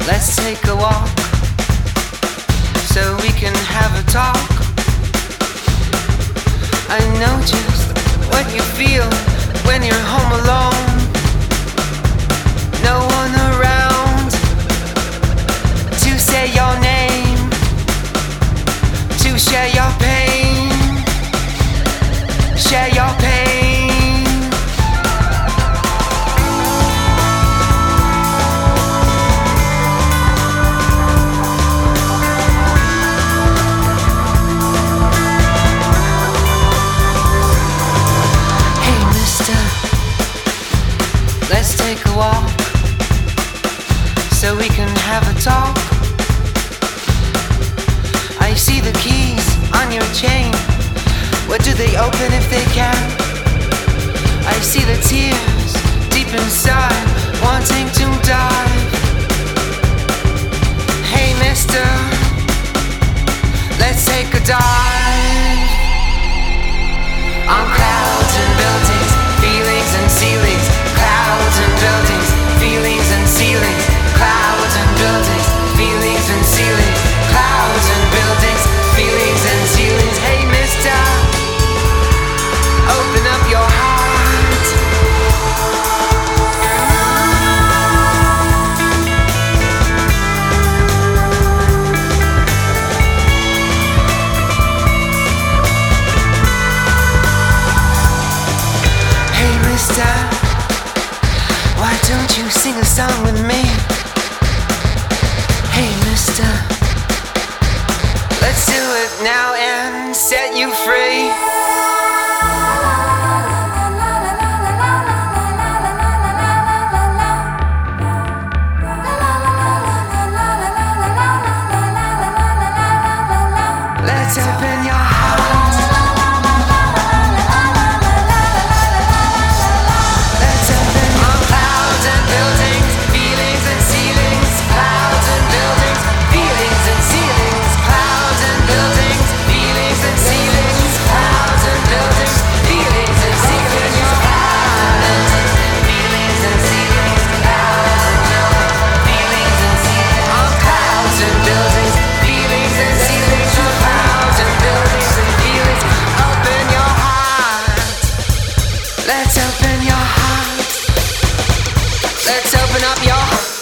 Let's take a walk so we can have a talk. I know just what you feel when you're home alone. No one around to say your name, to share your pain, share your pain. Let's take a walk so we can have a talk. I see the keys on your chain. What do they open if they can? I see the tears deep inside, wanting to dive. Hey mister, let's take a dive. On clouds and buildings, feelings and ceilings. Clouds and buildings, feelings and ceilings. Clouds and buildings, feelings and ceilings. Clouds and buildings, feelings and ceilings. Hey mister, open up your heart. Hey mister, why don't you sing a song with me? Hey mister, let's do it now and set you free. Let's open your heart. Let's open on clouds and buildings, feelings and ceilings. Clouds and buildings, feelings and ceilings. Clouds and buildings, feelings and ceilings. Clouds and buildings, feelings and ceilings. Clouds and feelings and ceilings. Clouds and buildings, feelings and ceilings. On clouds and buildings, feelings and ceilings. On clouds and buildings and feelings. Open your heart. Let's open your heart. Let's open up your heart.